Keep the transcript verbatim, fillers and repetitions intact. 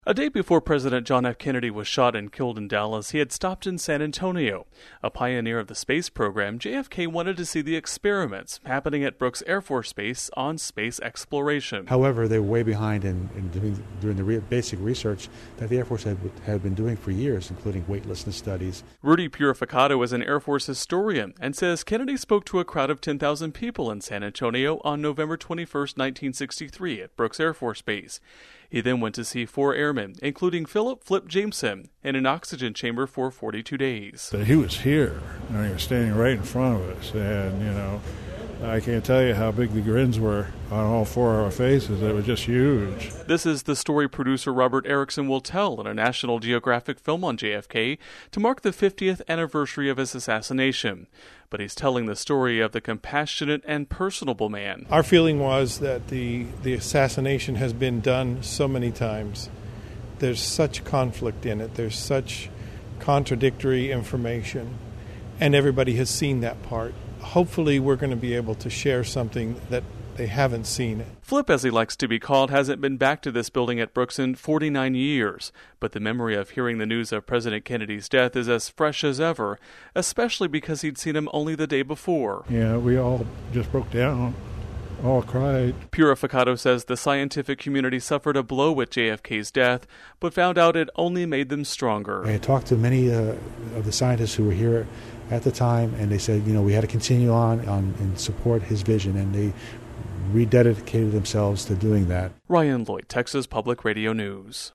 A day before President John F. Kennedy was shot and killed in Dallas, he had stopped in San Antonio. A pioneer of the space program, J F K wanted to see the experiments happening at Brooks Air Force Base on space exploration. However, they were way behind in, in doing, doing the re- basic research that the Air Force had, had been doing for years, including weightlessness studies. Rudy Purificato is an Air Force historian and says Kennedy spoke to a crowd of ten thousand people in San Antonio on November twenty-first, nineteen sixty-three at Brooks Air Force Base. He then went to see four airmen, including Philip Flip Jameson, in an oxygen chamber for forty-two days. He was here, and he was standing right in front of us, and, you know, I can't tell you how big the grins were on all four of our faces. It was just huge. This is the story producer Robert Erickson will tell in a National Geographic film on J F K to mark the fiftieth anniversary of his assassination. But he's telling the story of the compassionate and personable man. Our feeling was that the, the assassination has been done so many times. There's such conflict in it. There's such contradictory information. And everybody has seen that part. Hopefully we're going to be able to share something that they haven't seen. Flip, as he likes to be called, hasn't been back to this building at Brooks in forty-nine years, but the memory of hearing the news of President Kennedy's death is as fresh as ever, especially because he'd seen him only the day before. Yeah, we all just broke down, all cried. Purificato says the scientific community suffered a blow with J F K's death, but found out it only made them stronger. I had talked to many uh, of the scientists who were here at the time, and they said, you know, we had to continue on, on and support his vision, and they rededicated themselves to doing that. Ryan Lloyd, Texas Public Radio News.